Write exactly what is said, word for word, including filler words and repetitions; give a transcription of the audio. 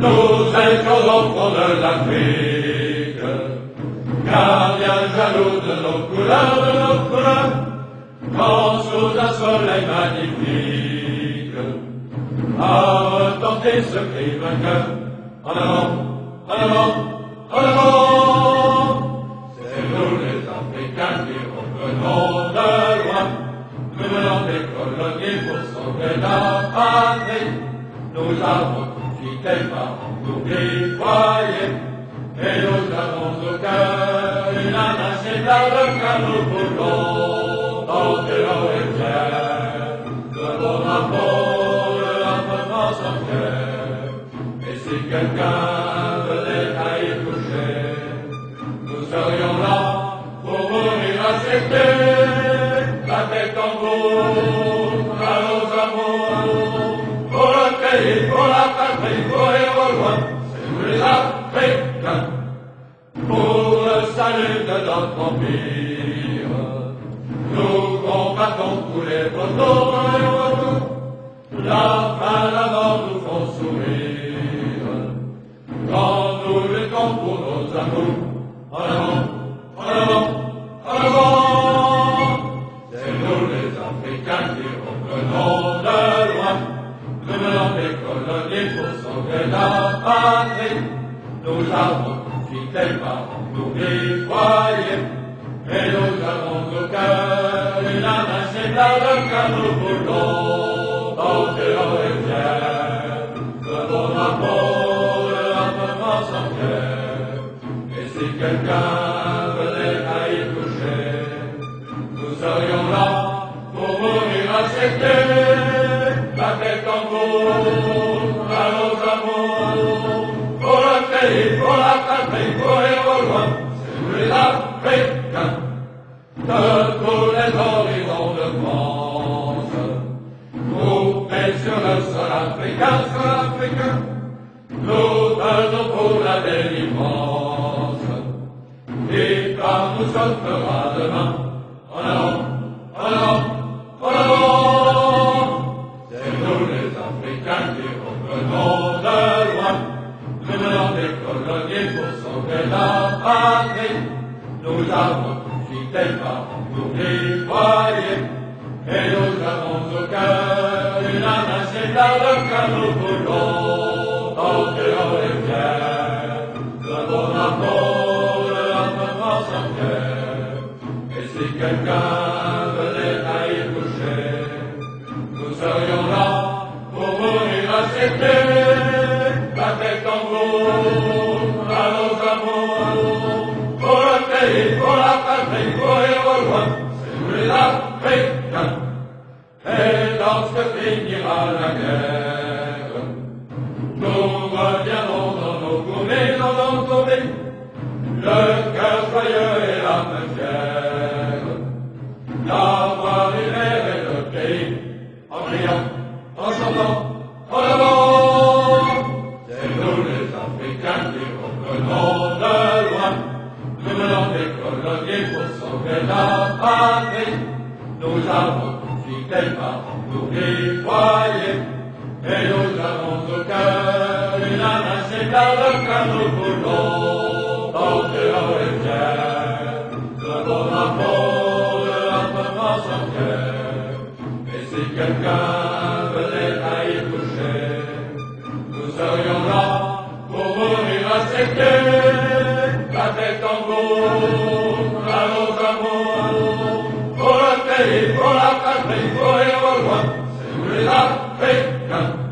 Nous étions l'enfant de l'Afrique, gardiens jaloux de nos couleurs, de nos couleurs, quand sous un soleil magnifique, a retenti ce cri vainqueur, en avant, en avant, en avant. C'est nous les Africains qui revenons de loin, nous venons des colonies pour sauver la patrie. Nous avons tout quitté par nous foyer, et nous avons au cœur une âme inséparable car nous voulons porter l'eau et fier, le bon drapeau de notre France entière. Et si quelqu'un venait à y toucher, nous serions là pour mourir accepter, la tête en haut, à nos amours, pour le pays, pour la patrie, pour les rejoindre, c'est nous les Africains, pour le salut de notre empire. Nous combattons tous les vautours et les retours, la faim, la mort nous font sourire. Quand nous luttons pour nos amours, en avant, en avant, en avant. C'est nous les Africains qui revenons de loin, nous venons des colonies pour sauver la patrie. Nous avons tout quitté par nous foyer, et nous avons au cœur une âme inséparable car nous voulons porter l'eau et fier, le bon drapeau de notre France entière. Et si quelqu'un venait à y toucher, nous serions là pour mourir accepter, la tête en haut, à nos amours, pour le pays, pour la patrie, pour les rejoindre, c'est nous les Africains, de tous les horizons de France, groupés sur le sol africain, sol africain, nous venons pour la délivrance. Victoire nous sauvera demain, en avant, en avant, en avant. C'est nous les Africains qui revenons de loin, nous venons des colonies pour sauver la patrie. Nous avons tout quitté par nous foyer, et nous avons au cœur une âme inséparable car nous voulons porter l'eau et fier, le bon drapeau de notre France entière. Et si quelqu'un venait à y toucher, nous serions là pour mourir accepter, la tête en haut, à nos amours, pour le pays, pour la patrie, pour les rejoindre, c'est nous les Africains. Et lorsque finira la guerre, nous reviendrons dans nos gourmets, dans nos gourmets, le cœur joyeux et l'âme fière, d'avoir libéré le pays, en criant, en chantant, en avant. C'est nous les Africains qui revenons de loin, nous venons des colonies pour sauver la patrie. Nous avons tout quitté par nous foyer, et nous avons au cœur une âme inséparable car nous voulons porter l'eau et fier, le bon drapeau de notre France entière. Et si quelqu'un venait à y toucher, nous serions là pour mourir accepter, la tête en haut, à nos amours, pour le pays, pour la patrie, pour les rejoindre, c'est nous les Africains.